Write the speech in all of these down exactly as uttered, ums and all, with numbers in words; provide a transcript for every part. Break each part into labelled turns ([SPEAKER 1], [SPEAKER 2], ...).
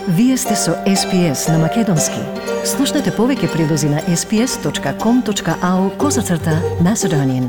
[SPEAKER 1] Вие сте со Ес Би Ес на Македонски. Слушнете повеќе прилози на ес би ес точка ком точка ау козацрта Macedonian.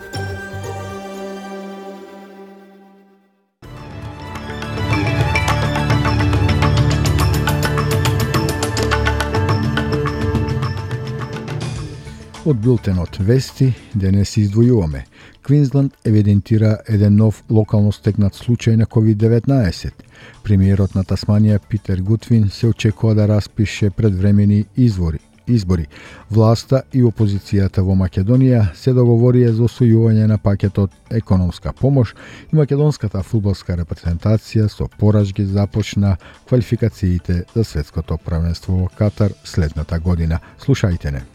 [SPEAKER 2] Од билтенот вести денес издвојуваме. Квинсленд евидентира еден нов локално стекнат случај на ковид деветнаесет. Премиерот на Тасманија Питер Гутвин се очекува да распише предвремени избори. Избори. Власта и опозицијата во Македонија се договорија за освојување на пакетот економска помош и македонската фудбалска репрезентација со поражги започна квалификациите за светското првенство во Катар следната година. Слушајте не.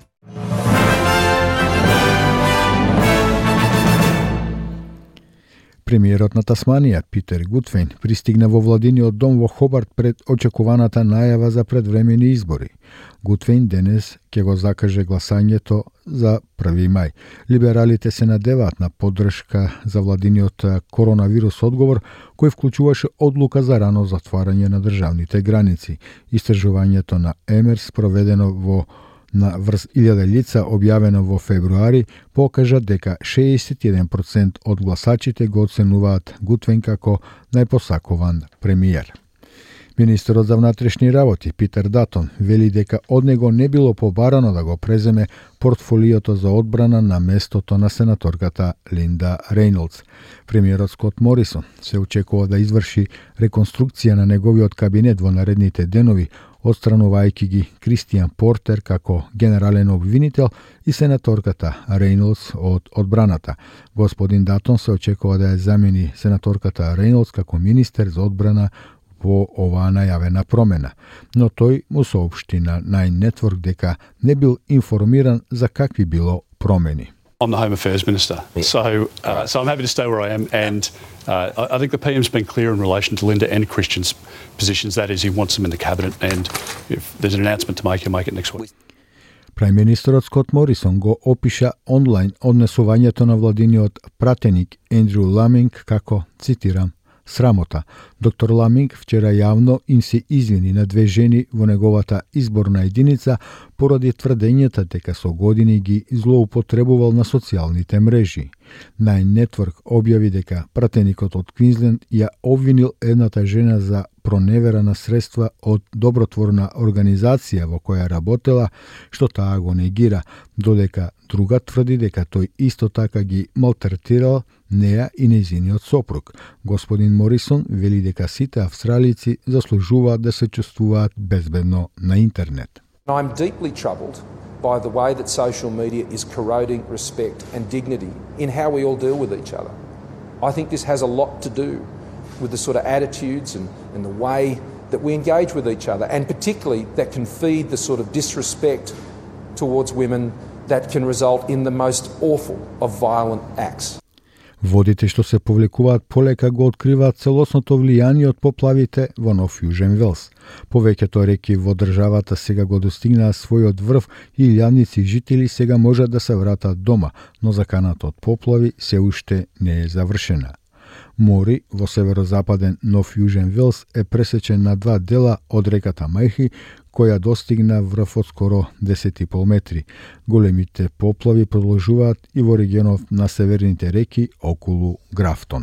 [SPEAKER 2] Премиерот на Тасманија Питер Гутвин пристигна во владиниот дом во Хобарт пред очекуваната најава за предвремени избори. Гутвин денес ќе го закаже гласањето за први мај. Либералите се надеваат на поддршка за владиниот коронавирус одговор, кој вклучуваше одлука за рано затварање на државните граници. Истражувањето на Емерс проведено во на врз илјада лица објавено во февруари покажа дека шеесет и еден процент од гласачите го оценуваат Гутвин како најпосакуван премиер. Министерот за внатрешни работи Питер Датон вели дека од него не било побарано да го преземе портфолиото за одбрана на местото на сенаторката Линда Рейнолдс. Премиерот Скот Морисон се очекува да изврши реконструкција на неговиот кабинет во наредните денови, отстранувајќи ги Кристијан Портер како генерален обвинител и сенаторката Рейнолдс од одбраната. Господин Датон се очекува да ја замени сенаторката Рейнолдс како министер за одбрана во оваа најавена промена, но тој му соопшти на Nine Network дека не бил информиран за какви било промени.
[SPEAKER 3] I'm the Home Affairs Minister, so uh, so I'm happy to stay where I am, and uh, I, I think the P M's been clear in relation to Linda and Christian's positions. That is, he wants them in the cabinet, and if there's an announcement to make, he'll make it next week.
[SPEAKER 2] Прајм-министерот Скот Морисон го опиша онлайн однесувањето на владиниот пратеник Ендрю Ламинг како, цитирам, срамота. Доктор Ламинг вчера јавно им се извини на две жени во неговата изборна единица поради тврдењата дека со години ги злоупотребувал на социјалните мрежи. Nine Network објави дека пратеникот од Квинсленд ја обвинил едната жена за проневера на средства од добротворна организација во која работела, што таа го негира, додека друга тврди дека тој исто така ги малтретирал неа и нејзиниот сопруг. Господин Морисон вели дека сите австралици заслужуваат да се чувствуваат безбедно на интернет.
[SPEAKER 4] I'm deeply troubled by the way that social media is corroding respect and dignity in how we all deal with each other. I think this has a lot to do with the sort of attitudes and, and the way that we engage with each other, and particularly that can feed the sort of disrespect towards women that can result in the most awful of violent acts.
[SPEAKER 2] Водите што се повлекуваат полека го откриваат целосното влијание од поплавите во Нов Јужен Велс. Повеќето реки во државата сега го достигнаа својот врв и илјадници жители сега можат да се вратат дома, но заканата од поплави се уште не е завршена. Мори во северозападен Нов Јужен Велс е пресечен на два дела од реката Мајхи, која достигна врв од скоро десет и пол метри. Големите поплави продолжуваат и во регионот на северните реки околу Графтон.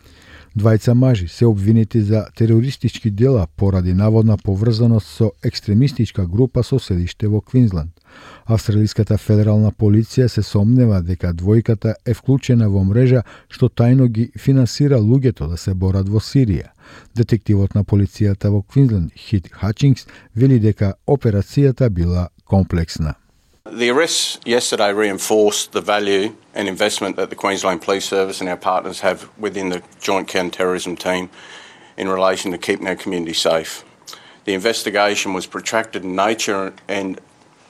[SPEAKER 2] Двајца мажи се обвинети за терористички дела поради наводна поврзаност со екстремистичка група со седиште во Квинсленд. Австралиската федерална полиција се сомнева дека двојката е вклучена во мрежа што тајно ги финансира луѓето да се борат во Сирија. Детективот на полицијата во Квинсленд Хит Хачингс вели дека операцијата била комплексна.
[SPEAKER 5] The arrests yesterday reinforced the value and investment that the Queensland Police Service and our partners have within the Joint Counter-Terrorism Team in relation to keeping our community safe. The investigation was protracted in nature and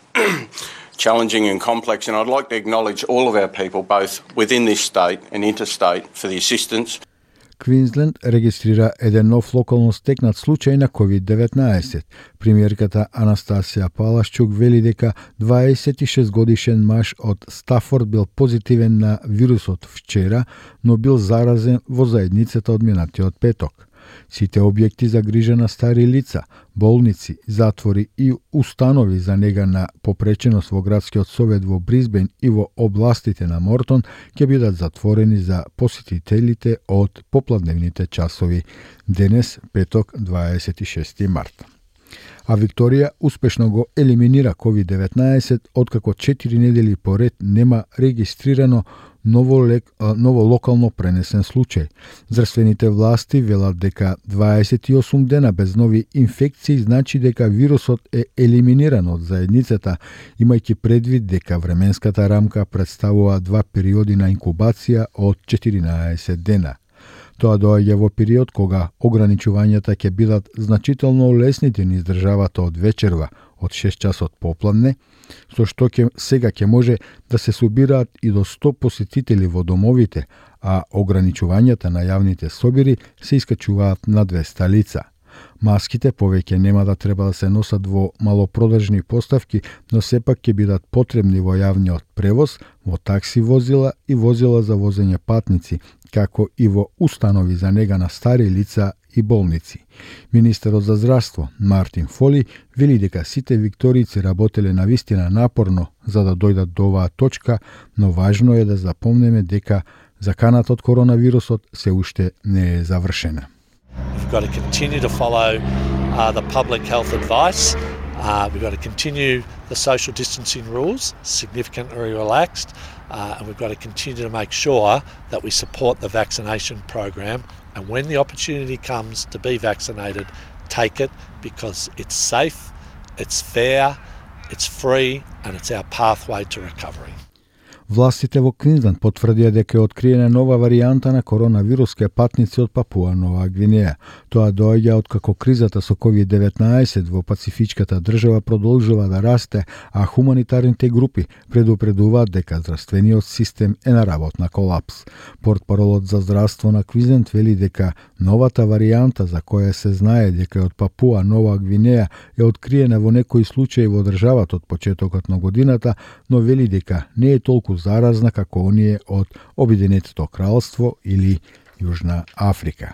[SPEAKER 5] challenging and complex, and I'd like to acknowledge all of our people, both within this state and interstate, for the assistance.
[SPEAKER 2] Квинсленд регистрира еден нов локално стекнат случај на ковид деветнаесет. Премиерката Анастасија Палашчук вели дека дваесет и шест годишен маж од Стафорд бил позитивен на вирусот вчера, но бил заразен во заедницата од минатиот петок. Сите објекти за грижа на стари лица, болници, затвори и установи за нега на попреченост во градскиот совет во Брисбен и во областите на Мортон ќе бидат затворени за посетителите од попладневните часови денес, петок, дваесет и шести март. А Викторија успешно го елиминира ковид деветнаесет, откако четири недели поред нема регистрирано ново, лек, ново локално пренесен случај. Здравствените власти велат дека дваесет и осум дена без нови инфекции значи дека вирусот е елиминиран од заедницата, имајќи предвид дека временската рамка представува два периоди на инкубација од четиринаесет дена. Тоа доаѓа во период кога ограничувањата ќе бидат значително олеснити низ државата од вечерва, од шест часот попладне, со што ќе, сега ќе може да се собираат и до сто посетители во домовите, а ограничувањата на јавните собири се искачуваат на двеста лица. Маските повеќе нема да треба да се носат во малопродажни поставки, но сепак ќе бидат потребни во јавниот превоз, во такси возила и возила за возење патници, како и во установи за нега на стари лица и болници. Министерот за здравство Мартин Фоли вели дека сите викторици работеле навистина напорно за да дојдат до оваа точка, но важно е да запомнеме дека заканата од коронавирусот се уште не е завршена.
[SPEAKER 6] We've got to continue to follow uh, the public health advice. Uh, we've got to continue the social distancing rules, significantly relaxed, uh, and we've got to continue to make sure that we support the vaccination program. And when the opportunity comes to be vaccinated, take it because it's safe, it's fair, it's free, and it's our pathway to recovery.
[SPEAKER 2] Властите во Квинсленд потврдија дека е откриена нова варијанта на коронавирус кај патници од Папуа Нова Гвинеја. Тоа доаѓа откако кризата со ковид деветнаесет во пацифичката држава продолжува да расте, а хуманитарните групи предупредуваат дека здравствениот систем е на работна колапс. Портпаролот за здравство на Квинсленд вели дека новата варијанта за која се знае дека е од Папуа Нова Гвинеја е откриена во некои случаи во државата од почетокот на годината, но вели дека не е толку заразна како оние од Обединетото кралство или Јужна Африка.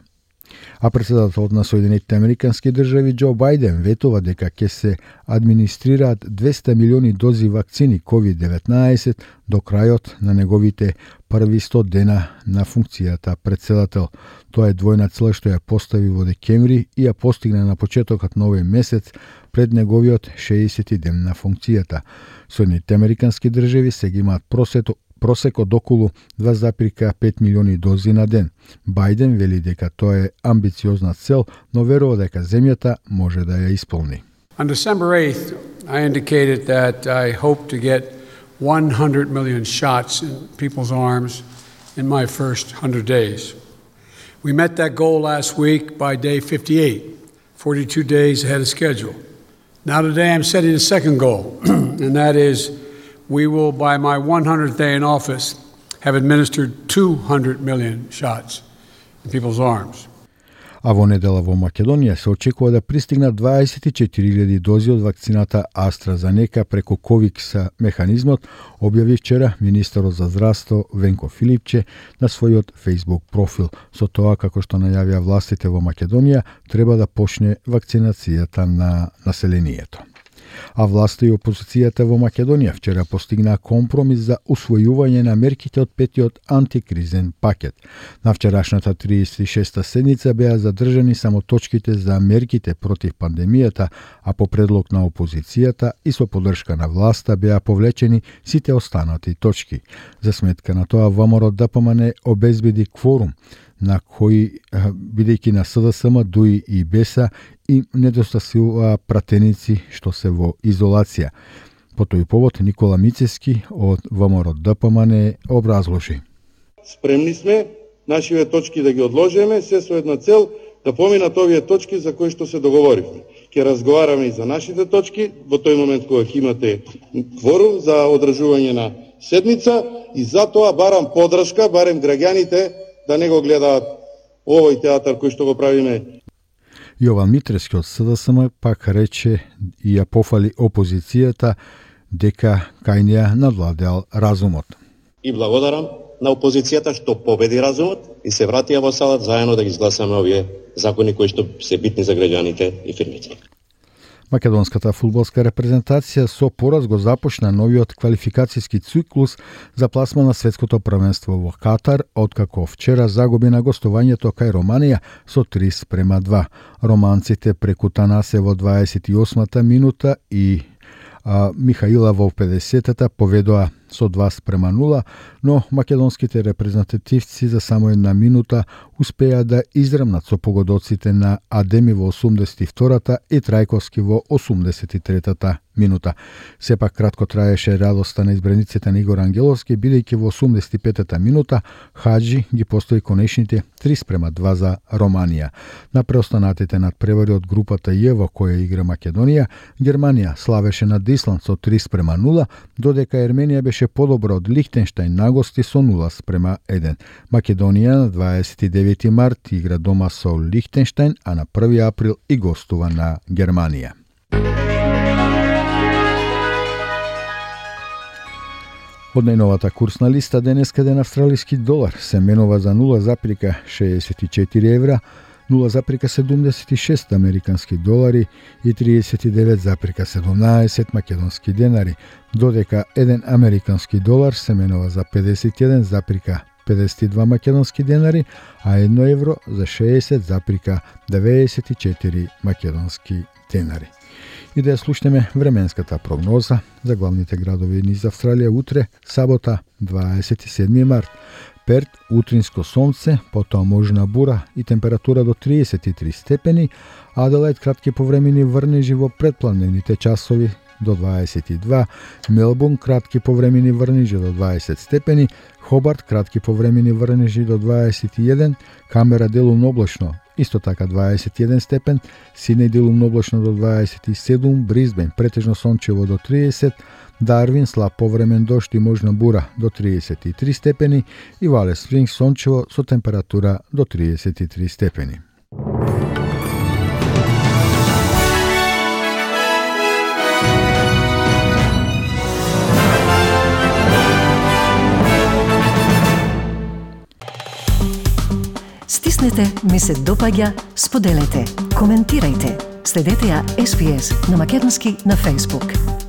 [SPEAKER 2] А председателот на Соединетите Американски држави Џо Бајден ветува дека ќе се администрираат двеста милиони дози вакцини ковид деветнаесет до крајот на неговите први сто дена на функцијата председател. Тоа е двојна цел што ја постави во декември и ја постигна на почетокот на овој месец пред неговиот шеесети ден на функцијата. Соединетите Американски држави сега имаат просето просек од околу два запирка пет милиони дози на ден. Бајден вели дека тоа е амбициозна цел, но верува дека земјата може да ја исполни.
[SPEAKER 7] On December eighth, I indicated that I hope to get one hundred million shots in people's arms in my first one hundred days. We met that goal last week by day fifty-eight, forty-two days ahead of schedule. Now today I'm setting a second goal, and that is we will, by my one hundredth day in office, have administered two hundred million shots in people's arms.
[SPEAKER 2] А во недела во Македонија се очекува да пристигнат дваесет и четири илјади дози од вакцината AstraZeneca преку ковикс механизмот, објави вчера министерот за здравство Венко Филипче на својот Facebook профил. Со тоа, како што најавија властите во Македонија, треба да почне вакцинацијата на населението. А власта и опозицијата во Македонија вчера постигнаа компромис за усвојување на мерките од петиот антикризен пакет. На вчерашната триесет и шеста седница беа задржани само точките за мерките против пандемијата, а по предлог на опозицијата и со поддршка на власта беа повлечени сите останати точки. За сметка на тоа, ВМРО Д П М Н обезбеди кворум, на кои, бидејќи на С Д С М, Д У И и Беса и недостасуваа пратеници што се во изолација. По тој повод Никола Мицески од ВМРО Д П М Н образложи.
[SPEAKER 8] Спремни сме нашиве точки да ги одложиме, се со една цел да поминат овие точки за кои што се договоривме. Ќе разговараме и за нашите точки во тој момент кога ќе имате кворум за одржување на седница и затоа барам поддршка, барем граѓаните да не го гледаат овој театар кој што го правиме.
[SPEAKER 2] Јован Митрески од С Д С М пак рече и ја пофали опозицијата дека кај неа надвладеал разумот.
[SPEAKER 8] И благодарам
[SPEAKER 9] на опозицијата што победи разумот и се вратија во салата заедно да ги изгласаме овие закони кои што се битни за граѓаните и фирмите.
[SPEAKER 2] Македонската фудбалска репрезентација со пораз го започна новиот квалификацијски циклус за пласма на светското првенство во Катар, откако вчера загуби на гостувањето кај Романија со три спрема два. Романците преку Танасе во дваесет и осмата минута и а, Михаила во педесетата поведоа со два спрема нула, но македонските репрезентативци за само една минута успеа да израмнат со погодоците на Адеми во осумдесет и втората и Трајковски во осумдесет и третата минута. Сепак кратко траеше радоста на избраниците на Игор Ангеловски, бидејќи во осумдесет и петата минута Хаджи ги постои конечните три спрема два за Романија. На преостанатите надпревари од групата Ј во која игра Македонија, Германија славеше над Исланд со три спрема нула, додека Ерменија беше подобра од Лихтенштајн на гости со нула спрема еден. Македонија на дваесет и девети март игра дома со Лихтенштајн, а на први април и гостува на Германија. Од најновата курсна листа денеска еден австралиски долар се менува за нула запирка шеесет и четири евра, нула запирка седумдесет и шест американски долари и триесет и девет запирка седумнаесет македонски денари, додека еден американски долар се менува за педесет и еден запирка педесет и два македонски денари, а едно евро за шеесет запирка деветдесет и четири македонски денари. И да ја слушнеме временската прогноза за главните градови низ Австралија утре, сабота, дваесет и седми март. Перт, утринско сонце, потоа можна бура и температура до триесет и три степени, Аделајд кратки повремени врнежи во предпладневните часови до дваесет и два, Мелбурн кратки повремени врнежи до дваесет степени, Хобарт кратки повремени врнежи до дваесет и еден, Камбера делумно облачно, исто така дваесет и еден степен, Сиднеј делумно облачно до дваесет и седум, Брисбен претежно сончево до триесет, Дарвин слаб повремен дожд и можна бура до триесет и три степени и во Алис Спрингс сончево со температура до триесет и три степени.
[SPEAKER 1] Стиснете, ми се допаѓа, споделете, коментирајте. Следете ја Ес Би Ес на македонски на Facebook.